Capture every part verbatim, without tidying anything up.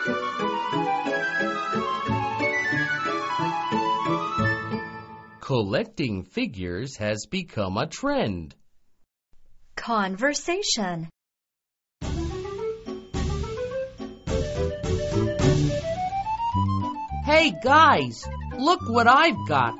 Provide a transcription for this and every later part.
Collecting figures has become a trend. Conversation. Hey guys, look what I've got.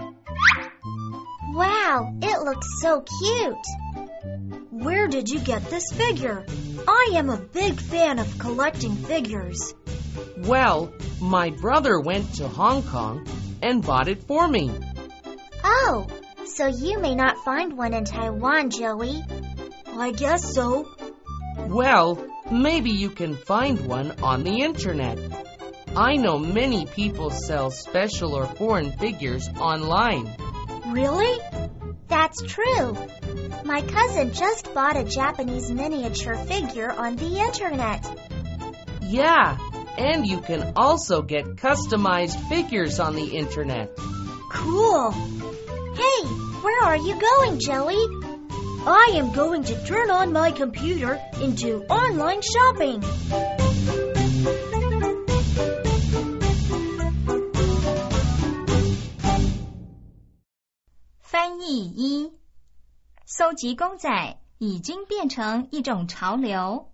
Wow, it looks so cute. Where did you get this figure? I am a big fan of collecting figures. Well, my brother went to Hong Kong and bought it for me. Oh, so you may not find one in Taiwan, Joey. I guess so. Well, maybe you can find one on the internet. I know many people sell special or foreign figures online. Really? That's true. My cousin just bought a Japanese miniature figure on the internet. Yeah, and you can also get customized figures on the internet. Cool. Hey, where are you going, Joey? I am going to turn on my computer and do online shopping. 《翻译一》搜集公仔已经变成一种潮流。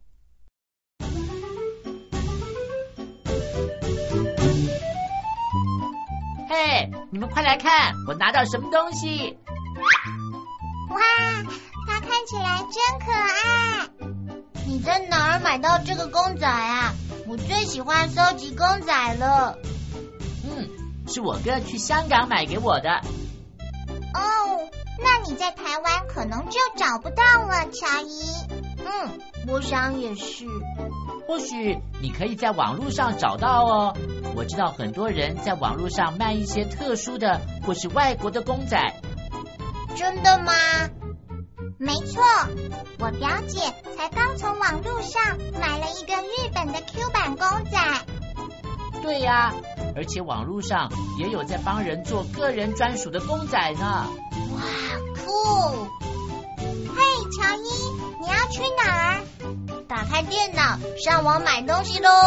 嘿，你们快来看，我拿到什么东西！ 哇，它看起来真可爱！你在哪儿买到这个公仔啊？我最喜欢收集公仔了。 嗯，是我哥去香港买给我的。 哦，那你在台湾可能就找不到了，乔伊。嗯，我想也是。 或许你可以在网络上找到哦。我知道很多人在网络上卖一些特殊的或是外国的公仔。 真的吗？没错，我表姐才刚从网络上买了一个日本的 Q 版公仔。 对呀，而且网络上也有在帮人做个人专属的公仔呢。 哇，酷！嘿，乔伊，你要去哪儿？打开电脑，上网买东西咯。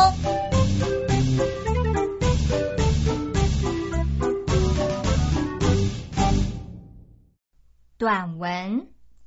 短文。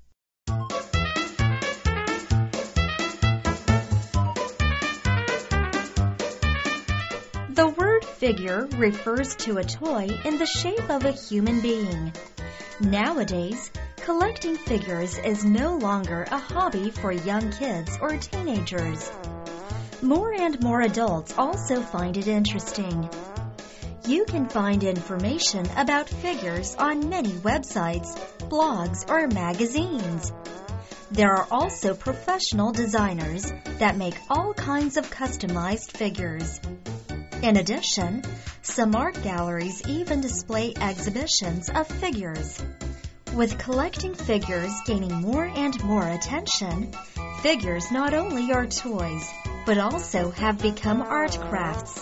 The word figure refers to a toy in the shape of a human being. Nowadays, collecting figures is no longer a hobby for young kids or teenagers. More and more adults also find it interesting. You can find information about figures on many websites, blogs, or magazines. There are also professional designers that make all kinds of customized figures. In addition, some art galleries even display exhibitions of figures. With collecting figures gaining more and more attention, figures not only are toys, but also have become art crafts.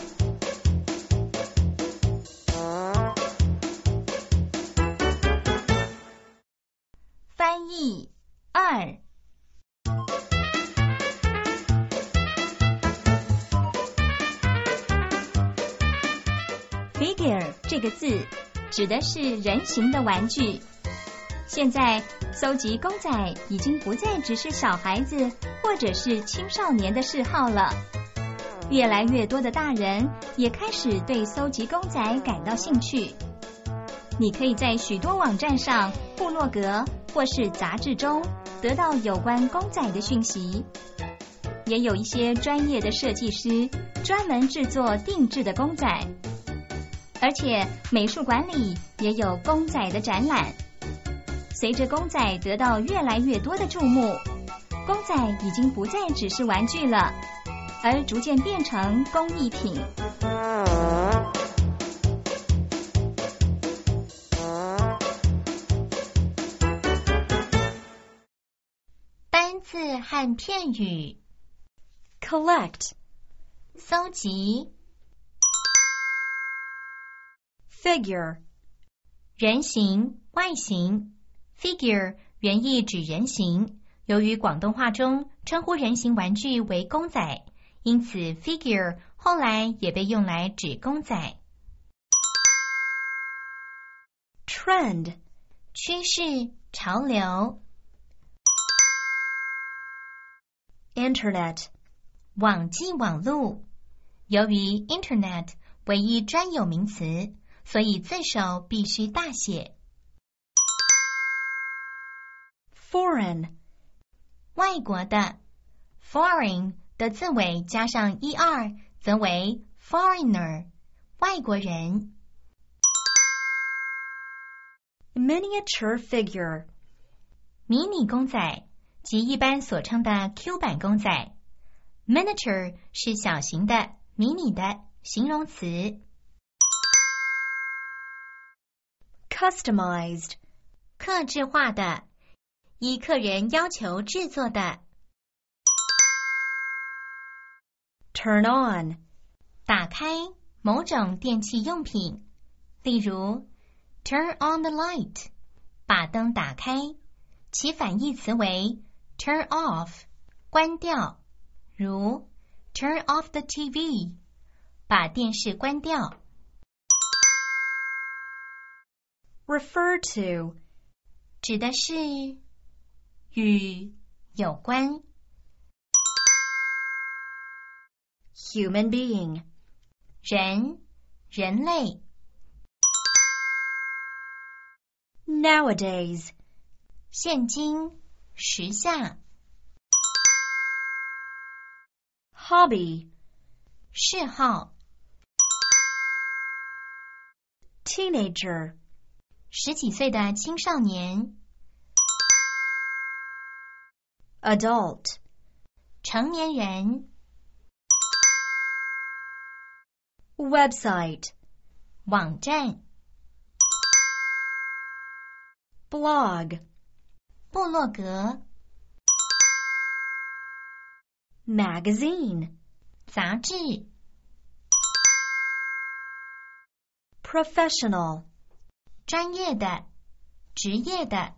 翻译二。Figure 这个字指的是人形的玩具。现在搜集公仔已经不再只是小孩子或者是青少年的嗜好了，越来越多的大人也开始对搜集公仔感到兴趣。你可以在许多网站上、部落格或是杂志中得到有关公仔的讯息。也有一些专业的设计师专门制作定制的公仔，而且美术馆里也有公仔的展览。随着公仔得到越来越多的注目，公仔已经不再只是玩具了，而逐渐变成工艺品。单字和片语。 Collect 搜集。 Figure 人形、外形。Figure 原意指人形，由于广东话中称呼人形玩具为公仔， 因此 figure 后来也被用来指公仔。 Trend 趋势、潮流。 Internet 网际网路。由于 Internet 为一专有名词，所以字首必须大写。 Foreign 外国的。Foreign 的字尾加上 er 则为 foreigner 外国人。 Miniature figure 迷你公仔即一般所称的 Q 版公仔。Miniature 是小型的、迷你的形容词。 Customized 客制化的，依客人要求制作的。 Turn on 打开某种电器用品，例如 turn on the light 把灯打开，其反义词为 turn off 关掉，如 turn off the T V 把电视关掉。 Refer to 指的是与有关。 Human being 人，人类。 Nowadays 现今，时下。 Hobby 嗜好。 Teenager 十几岁的青少年。 Adult 成年人。 Website 网站。 Blog 部落格。 Magazine 杂志。 Professional 专业的，职业的。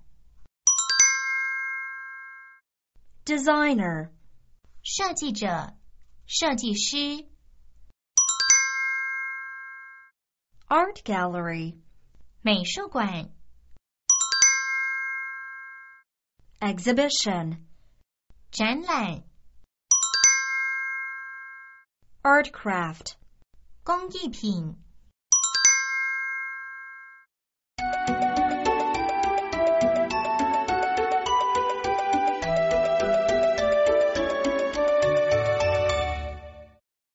Designer 设计者，设计师。 Art gallery 美术馆。 Exhibition 展览。 Art craft 工艺品。